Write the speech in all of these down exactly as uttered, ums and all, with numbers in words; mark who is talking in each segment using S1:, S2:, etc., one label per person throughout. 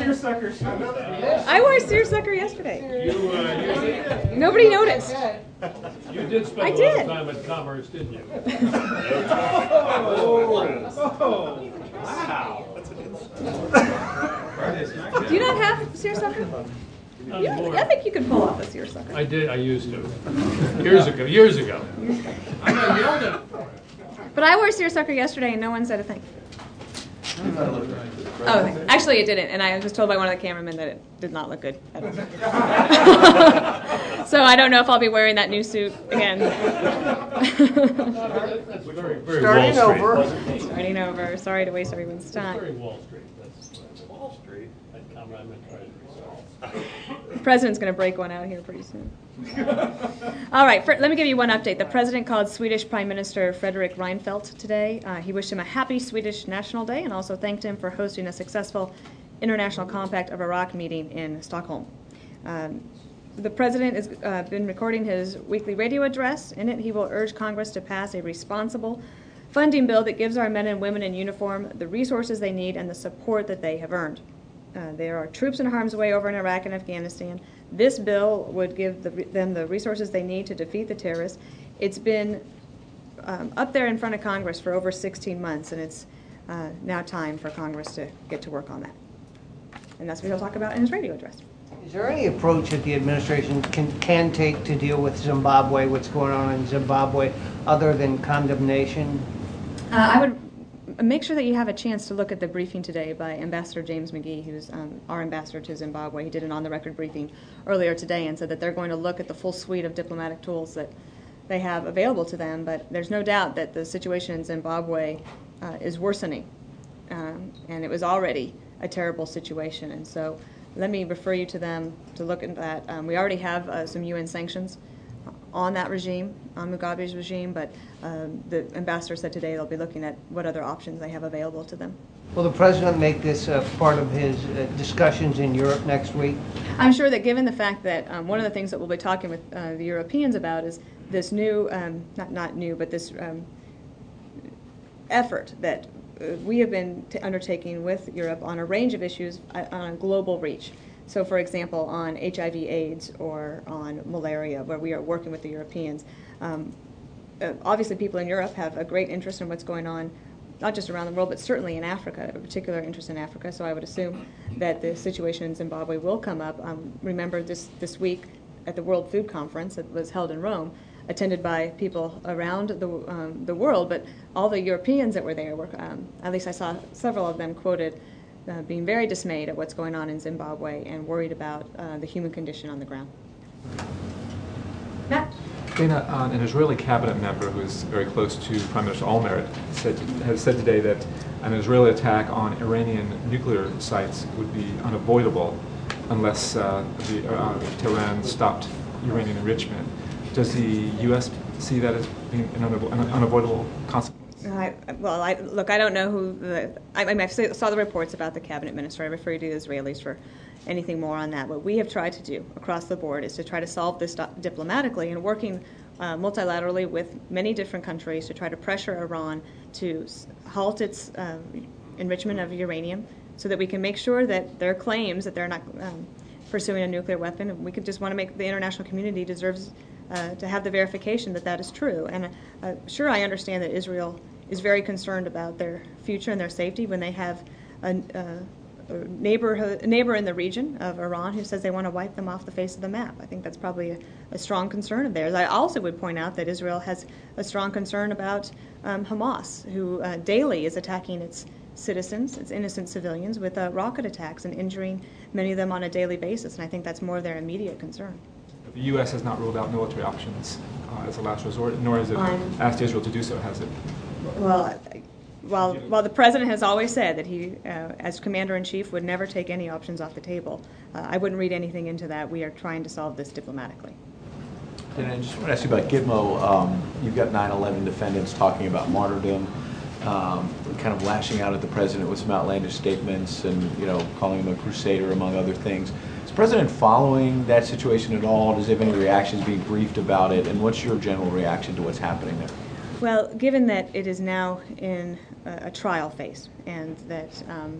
S1: seersucker.
S2: I wore a seersucker yesterday.
S3: You, uh, you,
S2: Nobody noticed.
S3: you did spend
S2: I
S3: a
S2: did.
S3: lot of time at Commerce, didn't you?
S1: Oh, wow.
S2: Do you not have seersucker? You, I think you could pull off a seersucker.
S3: I did. I used to. Years ago. Years ago. I got yelled at.
S2: But I wore seersucker yesterday and no one said a thing. Oh, actually it didn't, and I was told by one of the cameramen that it did not look good at all. So I don't know if I'll be wearing that new suit again.
S3: That's very, very
S1: Starting
S3: Wall Street.
S1: over.
S2: Starting over. Sorry to waste everyone's
S3: That's
S2: time.
S3: very Wall Street. That's, that's Wall Street. At Commerce, I meant Treasury.
S2: The president's going to break one out here pretty soon. All right, for, let me give you one update. The president called Swedish Prime Minister Fredrik Reinfeldt today. Uh, he wished him a happy Swedish National Day and also thanked him for hosting a successful International Compact of Iraq meeting in Stockholm. Um, the president has uh, been recording his weekly radio address. In it, he will urge Congress to pass a responsible funding bill that gives our men and women in uniform the resources they need and the support that they have earned. Uh, there are troops in harm's way over in Iraq and Afghanistan. This bill would give the, them the resources they need to defeat the terrorists. It's been um, up there in front of Congress for over sixteen months, and it's uh, now time for Congress to get to work on that. And that's what he'll talk about in his radio address.
S4: Is there any approach that the administration can, can take to deal with Zimbabwe, what's going on in Zimbabwe, other than condemnation?
S2: Uh, I would make sure that you have a chance to look at the briefing today by Ambassador James McGee, who's um, our ambassador to Zimbabwe. He did an on-the-record briefing earlier today and said that they're going to look at the full suite of diplomatic tools that they have available to them, but there's no doubt that the situation in Zimbabwe uh, is worsening, um, and it was already a terrible situation. And so let me refer you to them to look at that. Um, we already have uh, some U N sanctions on that regime, on Mugabe's regime, but um, the ambassador said today they'll be looking at what other options they have available to them.
S4: Will the president make this uh, part of his uh, discussions in Europe next week?
S2: I'm sure that given the fact that um, one of the things that we'll be talking with uh, the Europeans about is this new, um, not, not new, but this um, effort that uh, we have been t- undertaking with Europe on a range of issues uh, on a global reach. So, for example, on H I V AIDS or on malaria, where we are working with the Europeans. Um, uh, obviously, people in Europe have a great interest in what's going on, not just around the world, but certainly in Africa, a particular interest in Africa. So I would assume that the situation in Zimbabwe will come up. Um, remember this, this week at the World Food Conference that was held in Rome, attended by people around the, um, the world, but all the Europeans that were there were, um, at least I saw several of them quoted, Uh, being very dismayed at what's going on in Zimbabwe and worried about uh, the human condition on the ground. Matt?
S5: Dana, uh, an Israeli cabinet member who is very close to Prime Minister Olmert said, has said today that an Israeli attack on Iranian nuclear sites would be unavoidable unless uh, the, uh, Tehran stopped uranium enrichment. Does the U S see that as being an unavo- an unavoidable consequence?
S2: I, well, I, look, I don't know who the. I, I mean, I saw the reports about the cabinet minister. I refer you to the Israelis for anything more on that. What we have tried to do across the board is to try to solve this diplomatically and working uh, multilaterally with many different countries to try to pressure Iran to halt its uh, enrichment of uranium so that we can make sure that their claims that they're not um, pursuing a nuclear weapon, we could just want to make the international community deserves uh, to have the verification that that is true. And uh, sure, I understand that Israel is very concerned about their future and their safety when they have a, a, a, neighbor, a neighbor in the region of Iran who says they want to wipe them off the face of the map. I think that's probably a, a strong concern of theirs. I also would point out that Israel has a strong concern about um, Hamas, who uh, daily is attacking its citizens, its innocent civilians, with uh, rocket attacks and injuring many of them on a daily basis. And I think that's more their immediate concern.
S5: The U S has not ruled out military options uh, as a last resort, nor has it
S2: Um,
S5: asked Israel to do so, has it?
S2: Well, while, while the president has always said that he, uh, as commander-in-chief, would never take any options off the table, uh, I wouldn't read anything into that. We are trying to solve this diplomatically.
S6: And I just want to ask you about Gitmo. Um, you've got nine eleven defendants talking about martyrdom, um, kind of lashing out at the president with some outlandish statements and, you know, calling him a crusader, among other things. Is the president following that situation at all? Does he have any reactions, being briefed about it? And what's your general reaction to what's happening there?
S2: Well, given that it is now in a, a trial phase and that um,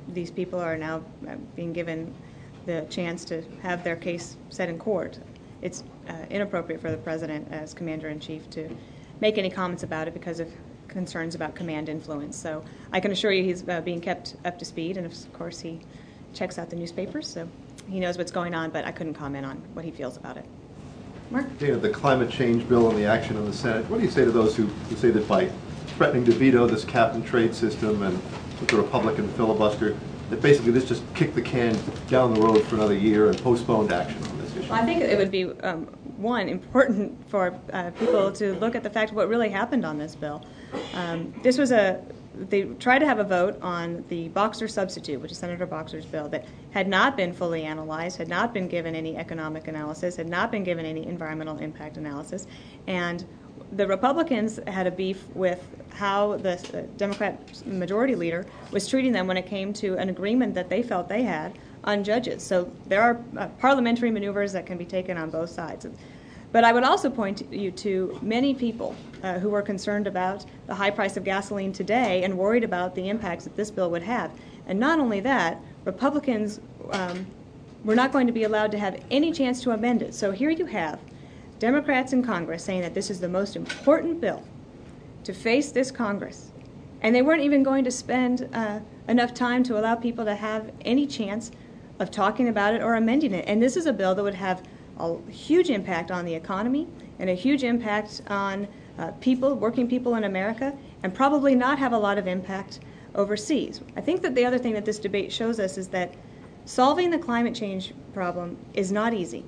S2: these people are now uh, being given the chance to have their case set in court. It's uh, inappropriate for the president as commander-in-chief to make any comments about it because of concerns about command influence. So I can assure you he's uh, being kept up to speed, and of course he checks out the newspapers, so he knows what's going on, but I couldn't comment on what he feels about it. Mark?
S7: Dana, the climate change bill and the action in the Senate, what do you say to those who, who say that by threatening to veto this cap-and-trade system and with the Republican filibuster, that basically this just kicked the can down the road for another year and postponed action on this issue?
S2: Well, I think it would be, um, one, important for uh, people to look at the fact of what really happened on this bill. Um, this was a, they tried to have a vote on the Boxer substitute, which is Senator Boxer's bill, that had not been fully analyzed, had not been given any economic analysis, had not been given any environmental impact analysis, and the Republicans had a beef with how the Democrat majority leader was treating them when it came to an agreement that they felt they had on judges. So there are uh, parliamentary maneuvers that can be taken on both sides. But I would also point you to many people uh, who are concerned about the high price of gasoline today and worried about the impacts that this bill would have. And not only that, Republicans um, were not going to be allowed to have any chance to amend it. So here you have Democrats in Congress saying that this is the most important bill to face this Congress. And they weren't even going to spend uh, enough time to allow people to have any chance of talking about it or amending it. And this is a bill that would have a huge impact on the economy and a huge impact on uh, people, working people in America, and probably not have a lot of impact overseas. I think that the other thing that this debate shows us is that solving the climate change problem is not easy.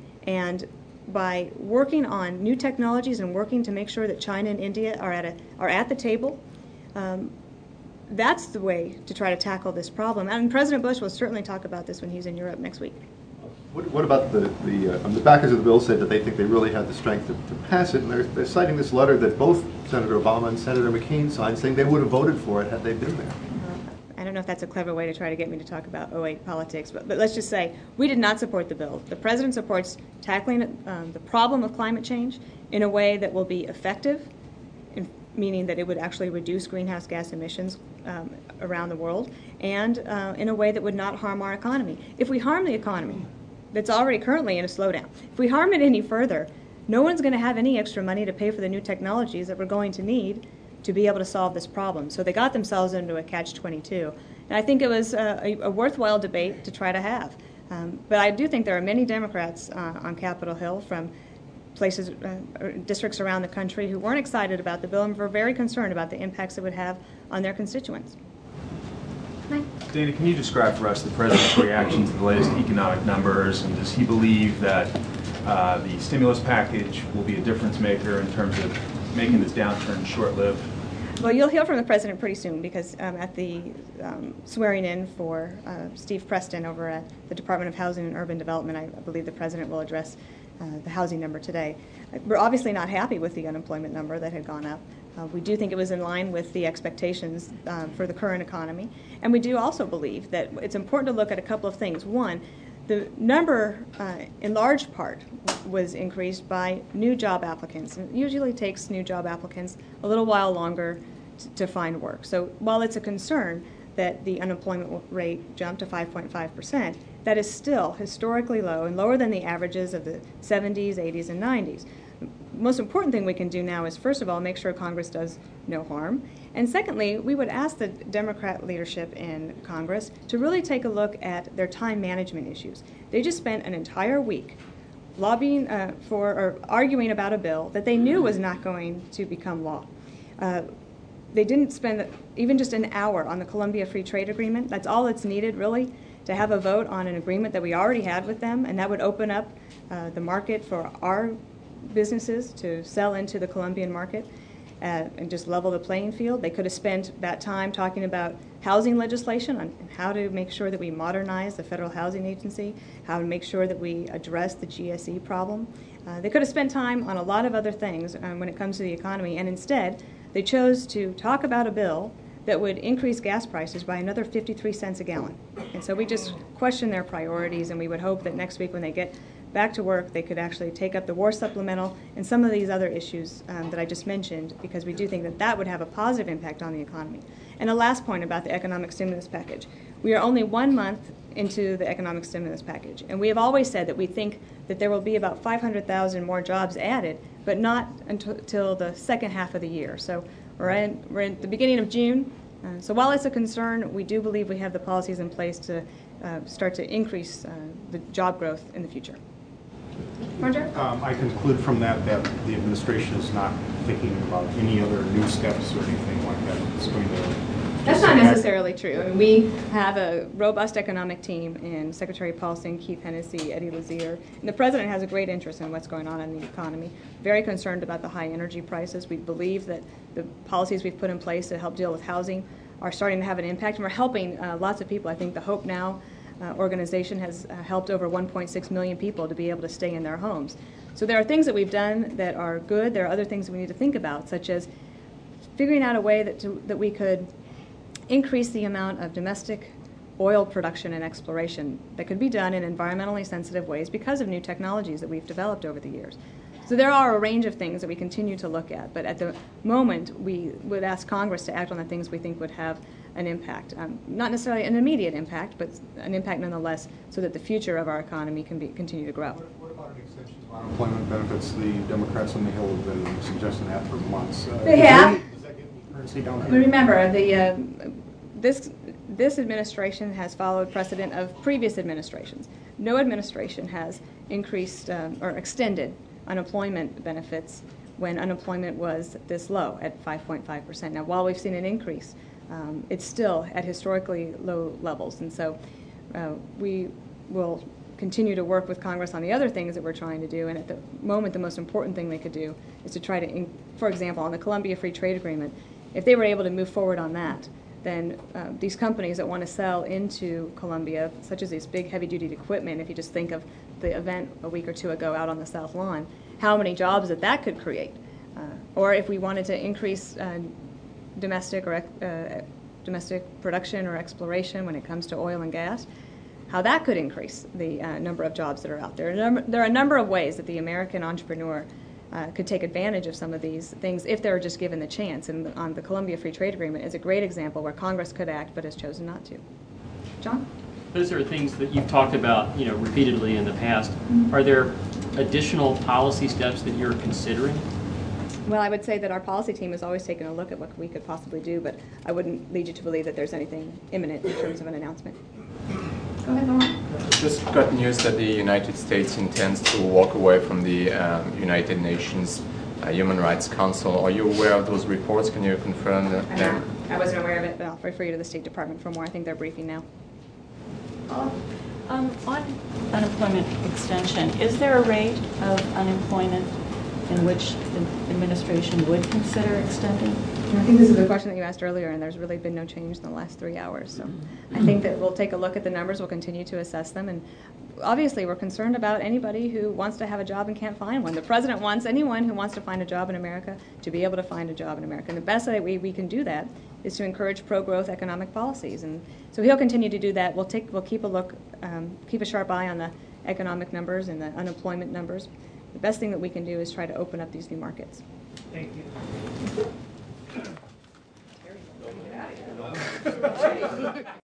S2: And by working on new technologies and working to make sure that China and India are at, a, are at the table, um, that's the way to try to tackle this problem. And President Bush will certainly talk about this when he's in Europe next week.
S7: What, what about the, the, uh, um, the backers of the bill said that they think they really had the strength to, to pass it, and they're, they're citing this letter that both Senator Obama and Senator McCain signed saying they would have voted for it had they been there.
S2: I don't know if that's a clever way to try to get me to talk about oh eight politics, but, but let's just say we did not support the bill. The president supports tackling um, the problem of climate change in a way that will be effective, in, meaning that it would actually reduce greenhouse gas emissions um, around the world, and uh, in a way that would not harm our economy. If we harm the economy, that's already currently in a slowdown, if we harm it any further, no one's going to have any extra money to pay for the new technologies that we're going to need to be able to solve this problem. So they got themselves into a catch twenty-two. And I think it was a, a worthwhile debate to try to have. Um, but I do think there are many Democrats uh, on Capitol Hill from places, uh, districts around the country who weren't excited about the bill and were very concerned about the impacts it would have on their constituents.
S8: Dana, can you describe for us the president's reaction to the latest economic numbers, and does he believe that uh, the stimulus package will be a difference maker in terms of making this downturn short-lived?
S2: Well, you'll hear from the president pretty soon, because um, at the um, swearing in for uh, Steve Preston over at the Department of Housing and Urban Development, I believe the president will address uh, the housing number today. We're obviously not happy with the unemployment number that had gone up. Uh, we do think it was in line with the expectations uh, for the current economy. And we do also believe that it's important to look at a couple of things. One, the number, uh, in large part, was increased by new job applicants. And it usually takes new job applicants a little while longer t- to find work. So while it's a concern that the unemployment rate jumped to five point five percent, that is still historically low and lower than the averages of the seventies, eighties, and nineties. The most important thing we can do now is, first of all, make sure Congress does no harm. And secondly, we would ask the Democrat leadership in Congress to really take a look at their time management issues. They just spent an entire week lobbying uh, for or arguing about a bill that they knew was not going to become law. Uh, they didn't spend even just an hour on the Colombia Free Trade Agreement. That's all that's needed, really, to have a vote on an agreement that we already had with them, and that would open up uh, the market for our businesses to sell into the Colombian market uh, and just level the playing field. They could have spent that time talking about housing legislation and how to make sure that we modernize the Federal Housing Agency, how to make sure that we address the G S E problem. Uh, they could have spent time on a lot of other things um, when it comes to the economy, and instead they chose to talk about a bill that would increase gas prices by another fifty-three cents a gallon. And so we just question their priorities, and we would hope that next week when they get back to work, they could actually take up the war supplemental and some of these other issues um, that I just mentioned, because we do think that that would have a positive impact on the economy. And the last point about the economic stimulus package. We are only one month into the economic stimulus package, and we have always said that we think that there will be about five hundred thousand more jobs added, but not until the second half of the year. So we're, in, we're at the beginning of June. Uh, so while it's a concern, we do believe we have the policies in place to uh, start to increase uh, the job growth in the future. Roger?
S1: Um, I conclude from that that the administration is not thinking about any other new steps or anything like that. It's going to.
S2: That's not necessarily true. I mean, we have a robust economic team in Secretary Paulson, Keith Hennessy, Eddie Lazier, and the President has a great interest in what's going on in the economy. Very concerned about the high energy prices. We believe that the policies we've put in place to help deal with housing are starting to have an impact, and we're helping uh, lots of people. I think the Hope Now uh, organization has uh, helped over one point six million people to be able to stay in their homes. So there are things that we've done that are good. There are other things that we need to think about, such as figuring out a way that, to, that we could increase the amount of domestic oil production and exploration that could be done in environmentally sensitive ways because of new technologies that we've developed over the years. So there are a range of things that we continue to look at, but at the moment we would ask Congress to act on the things we think would have an impact. Um, not necessarily an immediate impact, but an impact nonetheless, so that the future of our economy can be, continue to grow.
S1: What, what about an extension of unemployment benefits? The Democrats on the Hill have been suggesting that for months. Uh,
S2: They have.
S1: Does that get any currency down
S2: But
S1: here?
S2: remember, the, uh, this, this administration has followed precedent of previous administrations. No administration has increased um, or extended unemployment benefits when unemployment was this low at five point five percent. Now, while we've seen an increase, um, it's still at historically low levels. And so uh, we will continue to work with Congress on the other things that we're trying to do. And at the moment, the most important thing they could do is to try to, in, for example, on the Colombia Free Trade Agreement, if they were able to move forward on that, then uh, these companies that want to sell into Colombia, such as these big heavy-duty equipment, if you just think of the event a week or two ago out on the South Lawn, how many jobs that that could create. Uh, or if we wanted to increase uh, domestic or uh, domestic production or exploration when it comes to oil and gas, how that could increase the uh, number of jobs that are out there. There are a number of ways that the American entrepreneur Uh, could take advantage of some of these things if they're just given the chance. And on the Colombia Free Trade Agreement is a great example where Congress could act but has chosen not to. John?
S9: Those are things that you've talked about, you know, repeatedly in the past. Mm-hmm. Are there additional policy steps that you're considering?
S2: Well, I would say that our policy team is always taking a look at what we could possibly do, but I wouldn't lead you to believe that there's anything imminent in terms of an announcement. Go ahead, Laura.
S10: Just got news that the United States intends to walk away from the um, United Nations uh, Human Rights Council. Are you aware of those reports? Can you confirm that?
S2: I'm not. I wasn't aware of it, but I'll refer you to the State Department for more. I think they're briefing now.
S11: Um, on unemployment extension, is there a rate of unemployment in which the administration would consider extending?
S2: I think this is a question that you asked earlier, and there's really been no change in the last three hours. So I think that we'll take a look at the numbers, we'll continue to assess them, and obviously we're concerned about anybody who wants to have a job and can't find one. The President wants anyone who wants to find a job in America to be able to find a job in America. And the best way we, we can do that is to encourage pro-growth economic policies. And so he'll continue to do that. We'll take, we'll keep a look, um, keep a sharp eye on the economic numbers and the unemployment numbers. The best thing that we can do is try to open up these new markets.
S4: Thank you.